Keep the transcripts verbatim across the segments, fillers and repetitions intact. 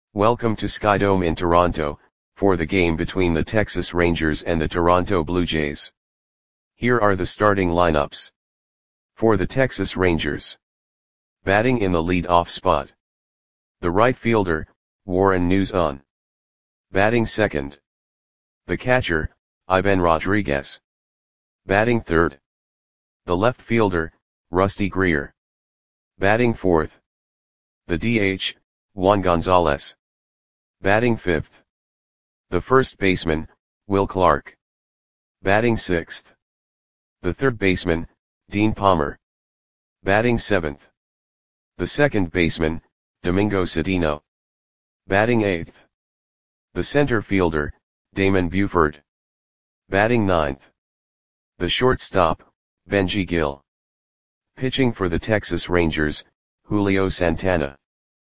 Welcome to Skydome in Toronto, for the game between the Texas Rangers and the Toronto Blue Jays. Here are the starting lineups. For the Texas Rangers. Batting in the lead-off spot. The right fielder, Warren Nuzon. Batting second. The catcher, Ivan Rodriguez. Batting third. The left fielder, Rusty Greer. Batting fourth. The D H, Juan Gonzalez. Batting fifth. The first baseman, Will Clark. Batting sixth. The third baseman, Dean Palmer. Batting seventh. The second baseman, Domingo Cedeno. Batting eighth. The center fielder, Damon Buford. Batting ninth. The shortstop, Benji Gill. Pitching for the Texas Rangers, Julio Santana.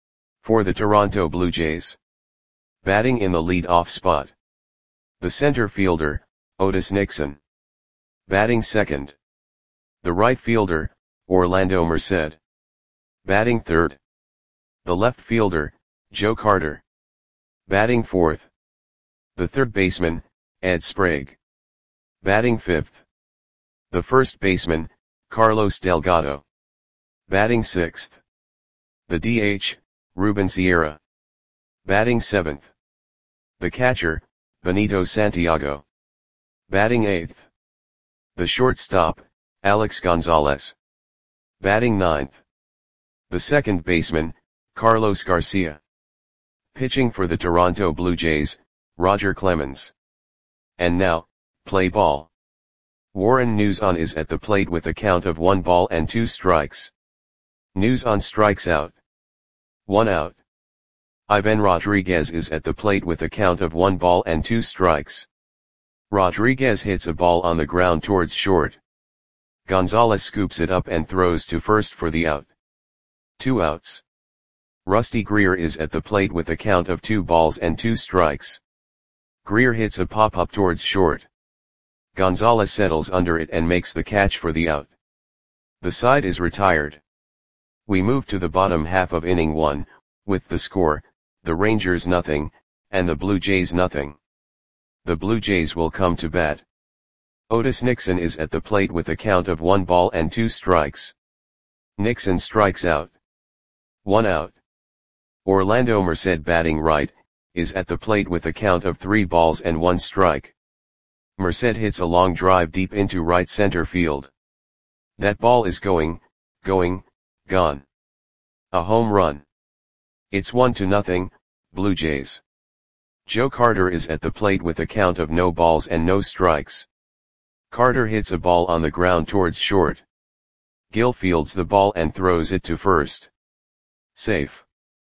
For the Toronto Blue Jays. Batting in the lead-off spot. The center fielder, Otis Nixon. Batting second. The right fielder, Orlando Merced. Batting third. The left fielder, Joe Carter. Batting fourth. The third baseman, Ed Sprague. Batting fifth. The first baseman, Carlos Delgado. Batting sixth. The D H, Ruben Sierra. Batting seventh. The catcher, Benito Santiago. Batting eighth. The shortstop, Alex Gonzalez. Batting ninth. The second baseman, Carlos Garcia. Pitching for the Toronto Blue Jays, Roger Clemens. And now, play ball. Warren Nuzon is at the plate with a count of one ball and two strikes. Nuzon strikes out. One out. Ivan Rodriguez is at the plate with a count of one ball and two strikes. Rodriguez hits a ball on the ground towards short. Gonzalez scoops it up and throws to first for the out. Two outs. Rusty Greer is at the plate with a count of two balls and two strikes. Greer hits a pop-up towards short. Gonzalez settles under it and makes the catch for the out. The side is retired. We move to the bottom half of inning one, with the score, the Rangers nothing, and the Blue Jays nothing. The Blue Jays will come to bat. Otis Nixon is at the plate with a count of one ball and two strikes. Nixon strikes out. One out. Orlando Merced, batting right, is at the plate with a count of three balls and one strike. Merced hits a long drive deep into right center field. That ball is going, going, gone. A home run. It's one to nothing, Blue Jays. Joe Carter is at the plate with a count of no balls and no strikes. Carter hits a ball on the ground towards short. Gill fields the ball and throws it to first. Safe.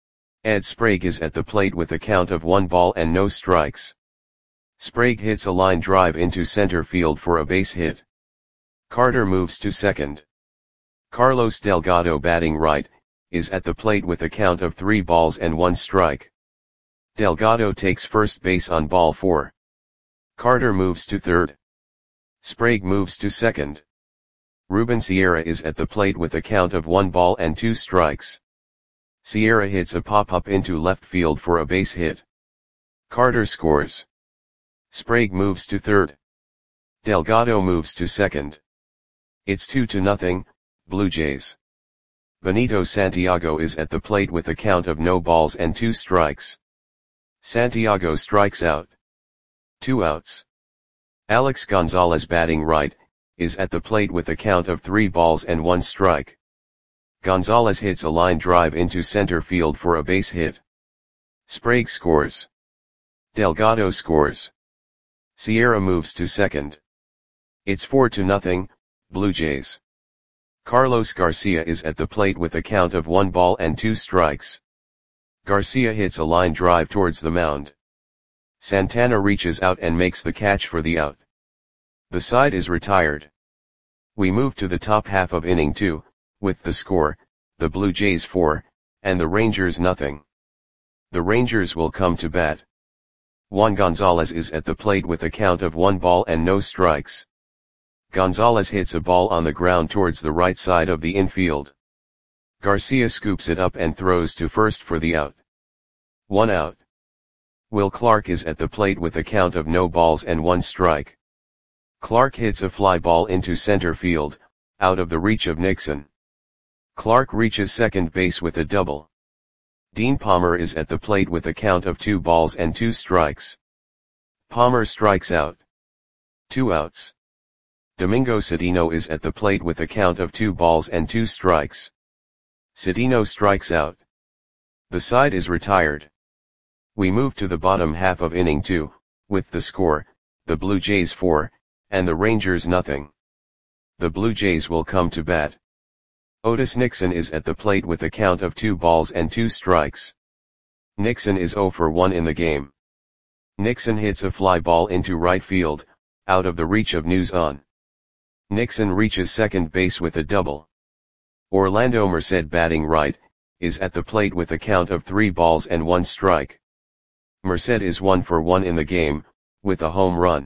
Ed Sprague is at the plate with a count of one ball and no strikes. Sprague hits a line drive into center field for a base hit. Carter moves to second. Carlos Delgado, batting right, is at the plate with a count of three balls and one strike. Delgado takes first base on ball four. Carter moves to third. Sprague moves to second. Ruben Sierra is at the plate with a count of one ball and two strikes. Sierra hits a pop-up into left field for a base hit. Carter scores. Sprague moves to third. Delgado moves to second. It's two to nothing, Blue Jays. Benito Santiago is at the plate with a count of no balls and two strikes. Santiago strikes out. Two outs. Alex Gonzalez, batting right, is at the plate with a count of three balls and one strike. Gonzalez hits a line drive into center field for a base hit. Sprague scores. Delgado scores. Sierra moves to second. It's four to nothing, Blue Jays. Carlos Garcia is at the plate with a count of one ball and two strikes. Garcia hits a line drive towards the mound. Santana reaches out and makes the catch for the out. The side is retired. We move to the top half of inning two, with the score, the Blue Jays four, and the Rangers nothing. The Rangers will come to bat. Juan Gonzalez is at the plate with a count of one ball and no strikes. Gonzalez hits a ball on the ground towards the right side of the infield. Garcia scoops it up and throws to first for the out. One out. Will Clark is at the plate with a count of no balls and one strike. Clark hits a fly ball into center field, out of the reach of Nixon. Clark reaches second base with a double. Dean Palmer is at the plate with a count of two balls and two strikes. Palmer strikes out. Two outs. Domingo Cedeno is at the plate with a count of two balls and two strikes. Cedeno strikes out. The side is retired. We move to the bottom half of inning two, with the score, the Blue Jays four, and the Rangers nothing. The Blue Jays will come to bat. Otis Nixon is at the plate with a count of two balls and two strikes. Nixon is oh for one in the game. Nixon hits a fly ball into right field, out of the reach of News On. Nixon reaches second base with a double. Orlando Merced, batting right, is at the plate with a count of three balls and one strike. Merced is one for one in the game, with a home run.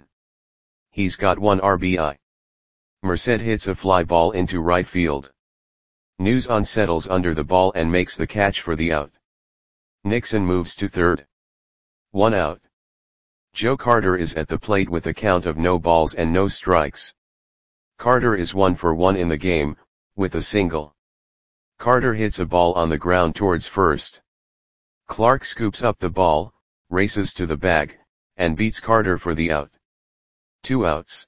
He's got one R B I. Merced hits a fly ball into right field. News On settles under the ball and makes the catch for the out. Nixon moves to third. One out. Joe Carter is at the plate with a count of no balls and no strikes. Carter is one for one in the game, with a single. Carter hits a ball on the ground towards first. Clark scoops up the ball, races to the bag, and beats Carter for the out. Two outs.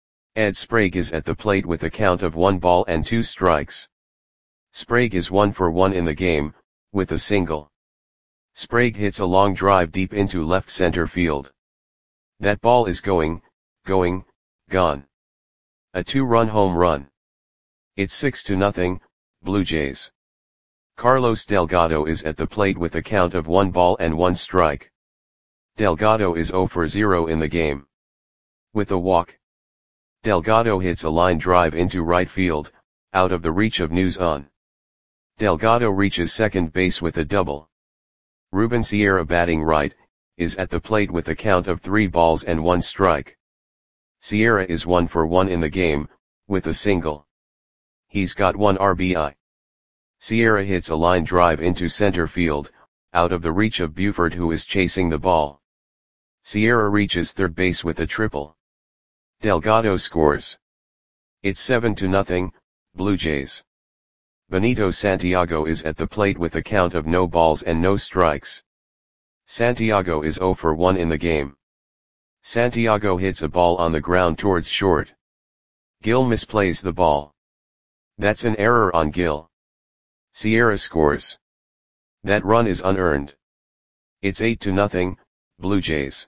Ed Sprague is at the plate with a count of one ball and two strikes. Sprague is one for one in the game, with a single. Sprague hits a long drive deep into left center field. That ball is going, going, gone. A two-run home run. It's six to nothing, Blue Jays. Carlos Delgado is at the plate with a count of one ball and one strike. Delgado is oh for zero in the game. With a walk. Delgado hits a line drive into right field, out of the reach of News On. Delgado reaches second base with a double. Ruben Sierra, batting right, is at the plate with a count of three balls and one strike. Sierra is one for one in the game, with a single. He's got one R B I. Sierra hits a line drive into center field, out of the reach of Buford, who is chasing the ball. Sierra reaches third base with a triple. Delgado scores. It's seven to nothing, Blue Jays. Benito Santiago is at the plate with a count of no balls and no strikes. Santiago is oh for one in the game. Santiago hits a ball on the ground towards short. Gil misplays the ball. That's an error on Gil. Sierra scores. That run is unearned. It's eight to nothing, Blue Jays.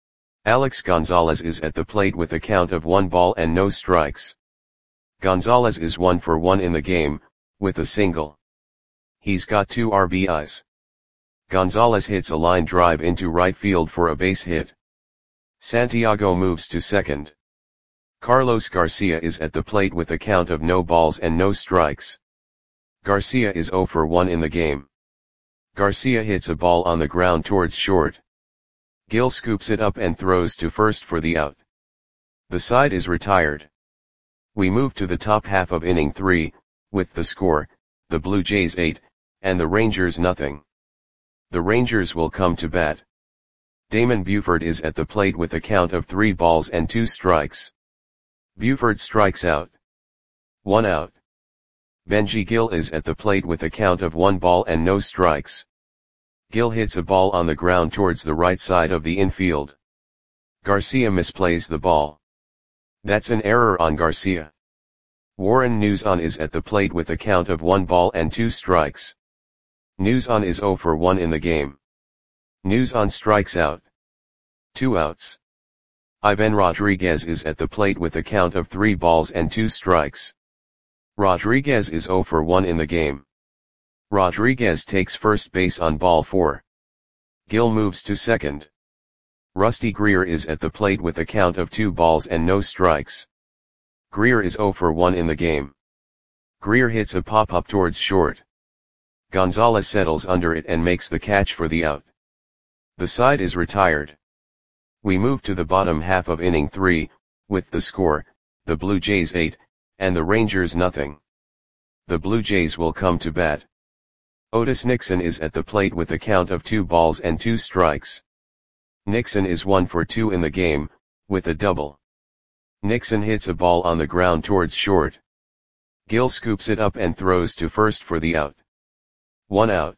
Alex Gonzalez is at the plate with a count of one ball and no strikes. Gonzalez is one for one in the game, with a single. He's got two R B Is. Gonzalez hits a line drive into right field for a base hit. Santiago moves to second. Carlos Garcia is at the plate with a count of no balls and no strikes. Garcia is oh for one in the game. Garcia hits a ball on the ground towards short. Gil scoops it up and throws to first for the out. The side is retired. We move to the top half of inning three, with the score, the Blue Jays eight, and the Rangers nothing. The Rangers will come to bat. Damon Buford is at the plate with a count of three balls and two strikes. Buford strikes out. One out. Benji Gil is at the plate with a count of one ball and no strikes. Gil hits a ball on the ground towards the right side of the infield. Garcia misplays the ball. That's an error on Garcia. Warren News On is at the plate with a count of one ball and two strikes. News On is oh for one in the game. News On strikes out. Two outs. Ivan Rodriguez is at the plate with a count of three balls and two strikes. Rodriguez is oh for one in the game. Rodriguez takes first base on ball four. Gil moves to second. Rusty Greer is at the plate with a count of two balls and no strikes. Greer is oh for one in the game. Greer hits a pop-up towards short. Gonzalez settles under it and makes the catch for the out. The side is retired. We move to the bottom half of inning three, with the score, the Blue Jays eight, and the Rangers nothing. The Blue Jays will come to bat. Otis Nixon is at the plate with a count of two balls and two strikes. Nixon is one for two in the game, with a double. Nixon hits a ball on the ground towards short. Gil scoops it up and throws to first for the out. One out.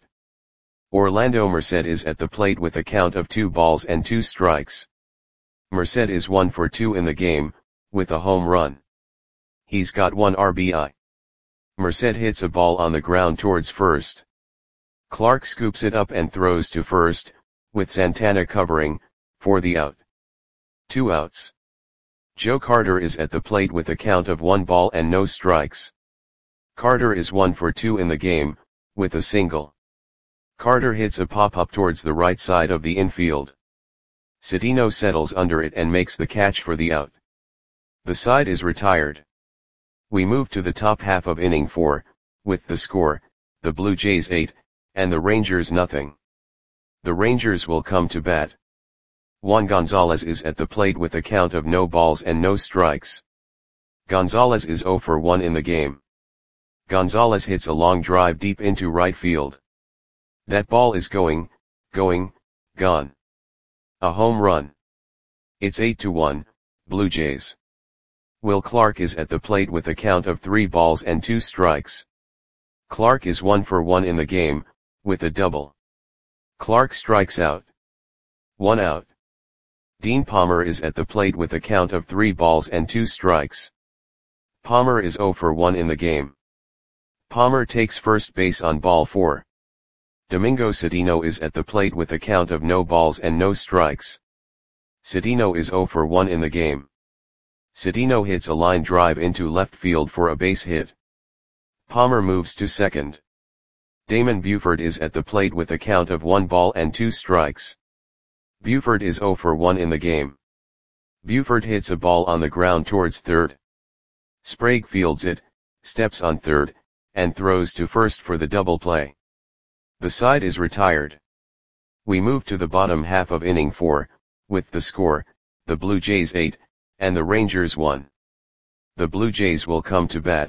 Orlando Merced is at the plate with a count of two balls and two strikes. Merced is one for two in the game, with a home run. He's got one R B I. Merced hits a ball on the ground towards first. Clark scoops it up and throws to first, with Santana covering, for the out. Two outs. Joe Carter is at the plate with a count of one ball and no strikes. Carter is one for two in the game, with a single. Carter hits a pop-up towards the right side of the infield. Cedeno settles under it and makes the catch for the out. The side is retired. We move to the top half of inning four, with the score, the Blue Jays eight, and the Rangers nothing. The Rangers will come to bat. Juan Gonzalez is at the plate with a count of no balls and no strikes. Gonzalez is zero for one in the game. Gonzalez hits a long drive deep into right field. That ball is going, going, gone. A home run. It's eight to one, Blue Jays. Will Clark is at the plate with a count of three balls and two strikes. Clark is one for one in the game, with a double. Clark strikes out. One out. Dean Palmer is at the plate with a count of three balls and two strikes. Palmer is zero for one in the game. Palmer takes first base on ball four. Domingo Cedeno is at the plate with a count of no balls and no strikes. Cedeno is zero for one in the game. Cedeno hits a line drive into left field for a base hit. Palmer moves to second. Damon Buford is at the plate with a count of one ball and two strikes. Buford is zero for one in the game. Buford hits a ball on the ground towards third. Sprague fields it, steps on third, and throws to first for the double play. The side is retired. We move to the bottom half of inning four, with the score, the Blue Jays eight, and the Rangers one. The Blue Jays will come to bat.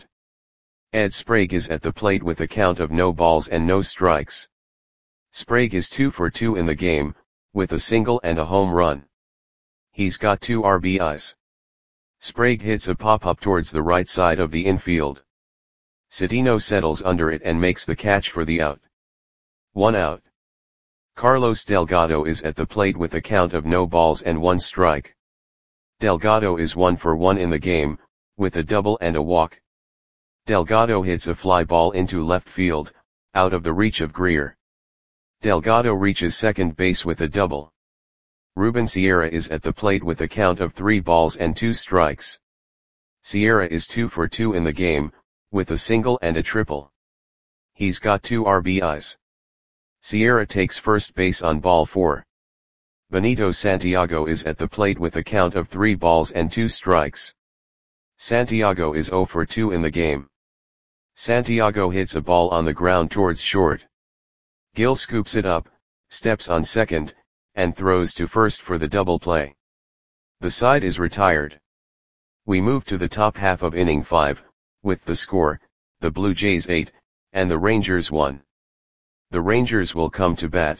Ed Sprague is at the plate with a count of no balls and no strikes. Sprague is two for two in the game, with a single and a home run. He's got two R B Is. Sprague hits a pop-up towards the right side of the infield. Cedeno settles under it and makes the catch for the out. One out. Carlos Delgado is at the plate with a count of no balls and one strike. Delgado is one for one in the game, with a double and a walk. Delgado hits a fly ball into left field, out of the reach of Greer. Delgado reaches second base with a double. Ruben Sierra is at the plate with a count of three balls and two strikes. Sierra is two for two in the game, with a single and a triple. He's got two R B Is. Sierra takes first base on ball four. Benito Santiago is at the plate with a count of three balls and two strikes. Santiago is zero for two in the game. Santiago hits a ball on the ground towards short. Gil scoops it up, steps on second, and throws to first for the double play. The side is retired. We move to the top half of inning five, with the score, the Blue Jays eight, and the Rangers one. The Rangers will come to bat.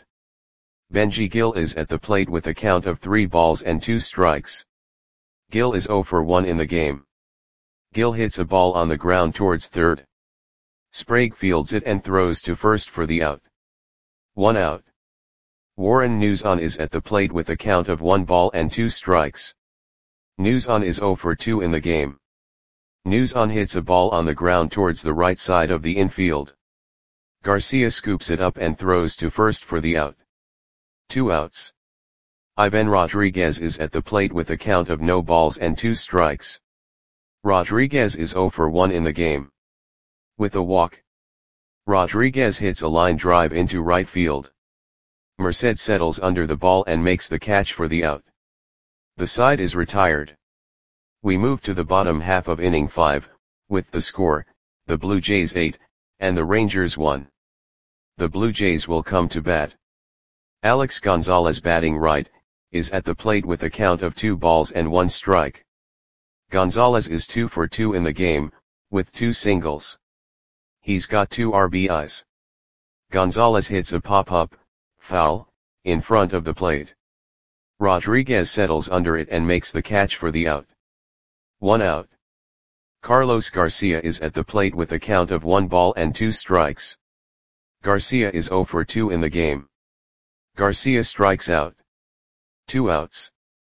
Benji Gil is at the plate with a count of three balls and two strikes. Gil is zero for one in the game. Gil hits a ball on the ground towards third. Sprague fields it and throws to first for the out. One out. Warren Newson is at the plate with a count of one ball and two strikes. Newson is zero for two in the game. Newson hits a ball on the ground towards the right side of the infield. Garcia scoops it up and throws to first for the out. Two outs. Ivan Rodriguez is at the plate with a count of no balls and two strikes. Rodriguez is zero for one in the game. With a walk. Rodriguez hits a line drive into right field. Merced settles under the ball and makes the catch for the out. The side is retired. We move to the bottom half of inning five, with the score, the Blue Jays eight, and the Rangers one. The Blue Jays will come to bat. Alex Gonzalez, batting right, is at the plate with a count of two balls and one strike. Gonzalez is two for two in the game, with two singles. He's got two R B Is. Gonzalez hits a pop-up, foul, in front of the plate. Rodriguez settles under it and makes the catch for the out. One out. Carlos Garcia is at the plate with a count of one ball and two strikes. Garcia is zero for two in the game. Garcia strikes out. Two outs.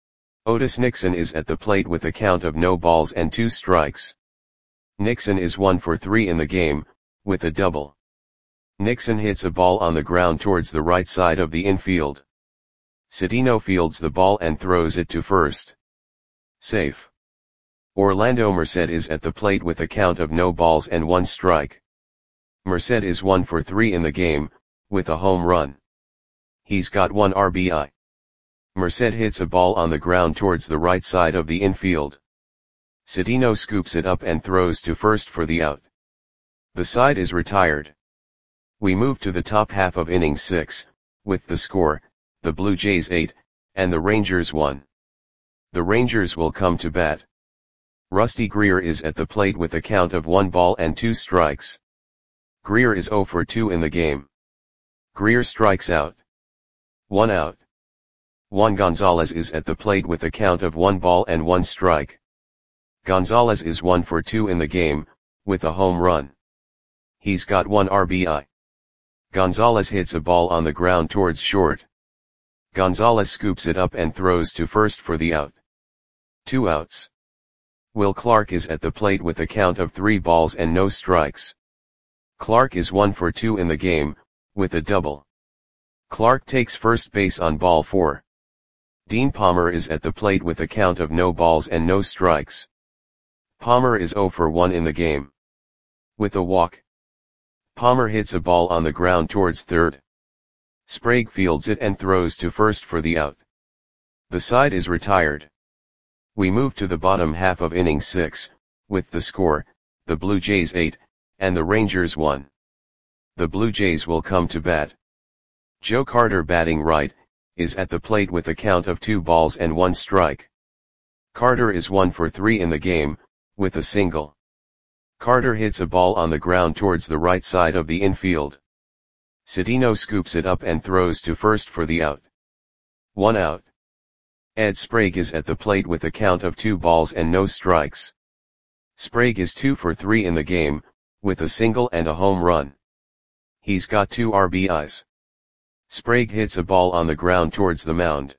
Otis Nixon is at the plate with a count of no balls and two strikes. Nixon is one for three in the game, with a double. Nixon hits a ball on the ground towards the right side of the infield. Cedeno fields the ball and throws it to first. Safe. Orlando Merced is at the plate with a count of no balls and one strike. Merced is one for three in the game, with a home run. He's got one R B I. Merced hits a ball on the ground towards the right side of the infield. Cedeno scoops it up and throws to first for the out. The side is retired. We move to the top half of inning six, with the score, the Blue Jays eight, and the Rangers one. The Rangers will come to bat. Rusty Greer is at the plate with a count of one ball and two strikes. Greer is zero for two in the game. Greer strikes out. One out. Juan Gonzalez is at the plate with a count of one ball and one strike. Gonzalez is one for two in the game, with a home run. He's got one R B I. Gonzalez hits a ball on the ground towards short. Gonzalez scoops it up and throws to first for the out. Two outs. Will Clark is at the plate with a count of three balls and no strikes. Clark is one for two in the game, with a double. Clark takes first base on ball four. Dean Palmer is at the plate with a count of no balls and no strikes. Palmer is zero for one in the game. With a walk. Palmer hits a ball on the ground towards third. Sprague fields it and throws to first for the out. The side is retired. We move to the bottom half of inning six, with the score, the Blue Jays eight, and the Rangers one. The Blue Jays will come to bat. Joe Carter, batting right, is at the plate with a count of two balls and one strike. Carter is one for three in the game, with a single. Carter hits a ball on the ground towards the right side of the infield. Cedeno scoops it up and throws to first for the out. One out. Ed Sprague is at the plate with a count of two balls and no strikes. Sprague is two for three in the game, with a single and a home run. He's got two R B Is. Sprague hits a ball on the ground towards the mound.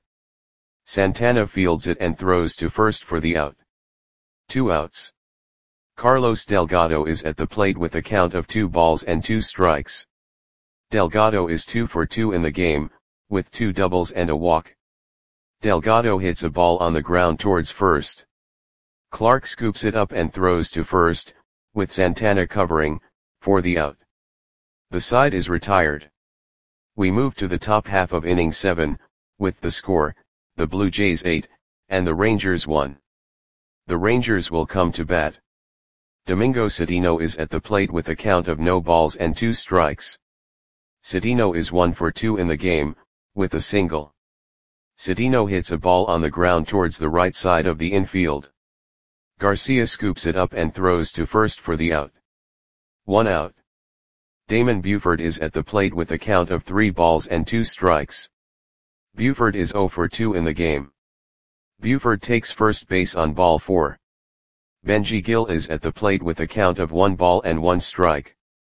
Santana fields it and throws to first for the out. Two outs. Carlos Delgado is at the plate with a count of two balls and two strikes. Delgado is two for two in the game, with two doubles and a walk. Delgado hits a ball on the ground towards first. Clark scoops it up and throws to first, with Santana covering, for the out. The side is retired. We move to the top half of inning seven, with the score, the Blue Jays eight, and the Rangers one. The Rangers will come to bat. Domingo Cedeno is at the plate with a count of no balls and two strikes. Cedeno is one for two in the game, with a single. Cedeno hits a ball on the ground towards the right side of the infield. Garcia scoops it up and throws to first for the out. One out. Damon Buford is at the plate with a count of three balls and two strikes. Buford is zero for two in the game. Buford takes first base on ball four. Benji Gil is at the plate with a count of one ball and one strike.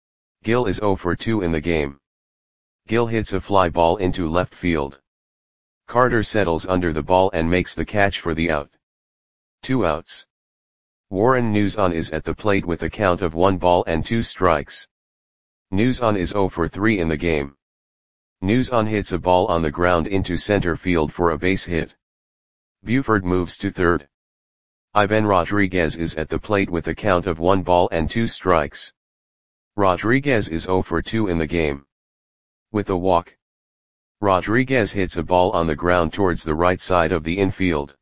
Gil is zero for two in the game. Gil hits a fly ball into left field. Carter settles under the ball and makes the catch for the out. Two outs. Warren Newson is at the plate with a count of one ball and two strikes. Newson is zero for three in the game. Newson hits a ball on the ground into center field for a base hit. Buford moves to third. Ivan Rodriguez is at the plate with a count of one ball and two strikes. Rodriguez is zero for two in the game. With a walk. Rodriguez hits a ball on the ground towards the right side of the infield.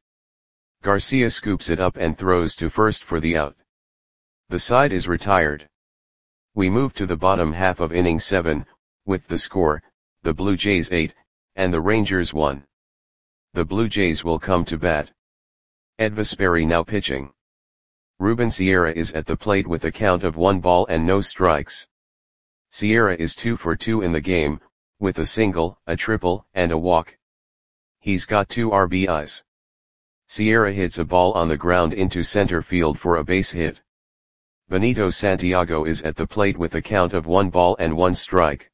Garcia scoops it up and throws to first for the out. The side is retired. We move to the bottom half of inning seven, with the score, the Blue Jays eight, and the Rangers one. The Blue Jays will come to bat. Ed Vesperi now pitching. Ruben Sierra is at the plate with a count of one ball and no strikes. Sierra is two for two in the game, with a single, a triple, and a walk. He's got two R B Is. Sierra hits a ball on the ground into center field for a base hit. Benito Santiago is at the plate with a count of one ball and one strike.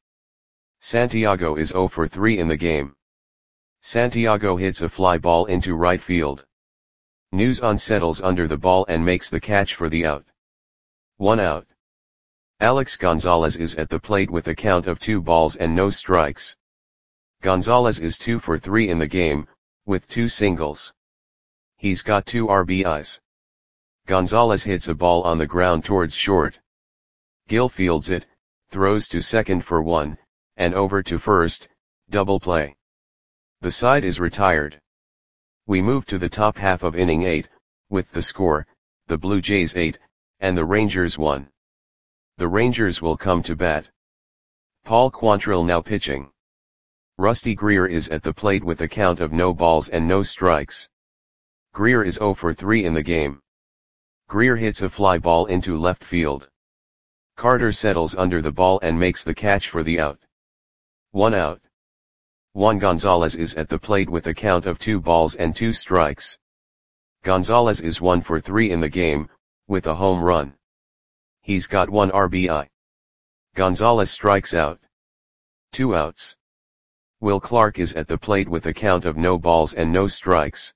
Santiago is zero for three in the game. Santiago hits a fly ball into right field. Nuzan settles under the ball and makes the catch for the out. One out. Alex Gonzalez is at the plate with a count of two balls and no strikes. Gonzalez is two for three in the game, with two singles. He's got two R B Is. Gonzalez hits a ball on the ground towards short. Gil fields it, throws to second for one, and over to first, double play. The side is retired. We move to the top half of inning eight, with the score, the Blue Jays eight, and the Rangers one. The Rangers will come to bat. Paul Quantrill now pitching. Rusty Greer is at the plate with a count of no balls and no strikes. Greer is zero for three in the game. Greer hits a fly ball into left field. Carter settles under the ball and makes the catch for the out. One out. Juan Gonzalez is at the plate with a count of two balls and two strikes. Gonzalez is one for three in the game, with a home run. He's got one R B I. Gonzalez strikes out. Two outs. Will Clark is at the plate with a count of no balls and no strikes.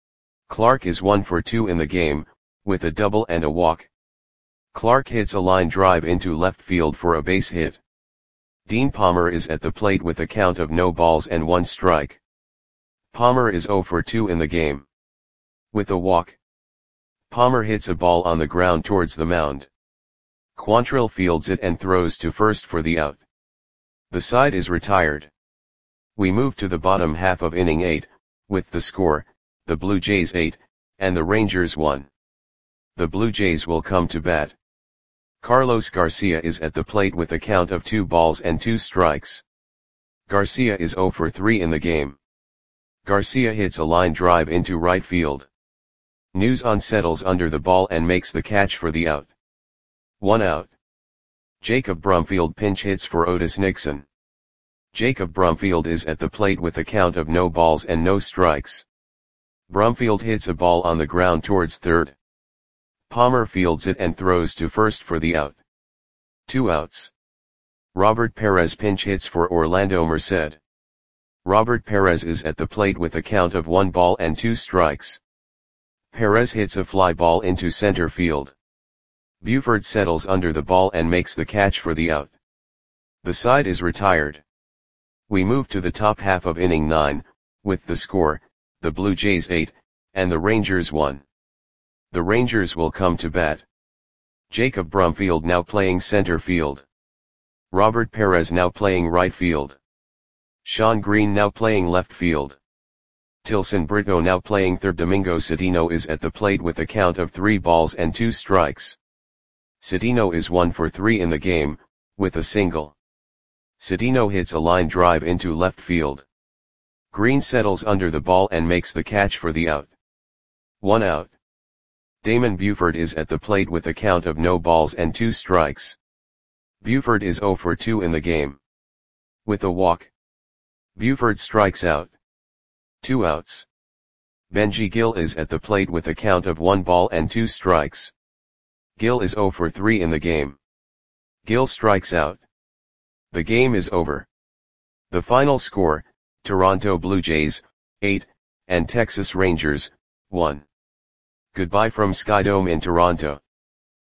Clark is one for two in the game, with a double and a walk. Clark hits a line drive into left field for a base hit. Dean Palmer is at the plate with a count of no balls and one strike. Palmer is zero for two in the game. With a walk. Palmer hits a ball on the ground towards the mound. Quantrill fields it and throws to first for the out. The side is retired. We move to the bottom half of inning eight, with the score, the Blue Jays eight, and the Rangers one. The Blue Jays will come to bat. Carlos Garcia is at the plate with a count of two balls and two strikes. Garcia is zero for three in the game. Garcia hits a line drive into right field. Nuzan settles under the ball and makes the catch for the out. One out. Jacob Brumfield pinch hits for Otis Nixon. Jacob Brumfield is at the plate with a count of no balls and no strikes. Brumfield hits a ball on the ground towards third. Palmer fields it and throws to first for the out. Two outs. Robert Perez pinch hits for Orlando Merced. Robert Perez is at the plate with a count of one ball and two strikes. Perez hits a fly ball into center field. Buford settles under the ball and makes the catch for the out. The side is retired. We move to the top half of inning nine, with the score, the Blue Jays eight, and the Rangers one. The Rangers will come to bat. Jacob Brumfield now playing center field. Robert Perez now playing right field. Sean Green now playing left field. Tilson Brito now playing third. Domingo Cedeno is at the plate with a count of three balls and two strikes. Cedeno is one for three in the game, with a single. Cedeno hits a line drive into left field. Green settles under the ball and makes the catch for the out. One out. Damon Buford is at the plate with a count of no balls and two strikes. Buford is zero for two in the game. With a walk. Buford strikes out. Two outs. Benji Gil is at the plate with a count of one ball and two strikes. Gil is zero for three in the game. Gil strikes out. The game is over. The final score, Toronto Blue Jays, eight, and Texas Rangers, one. Goodbye from Skydome in Toronto.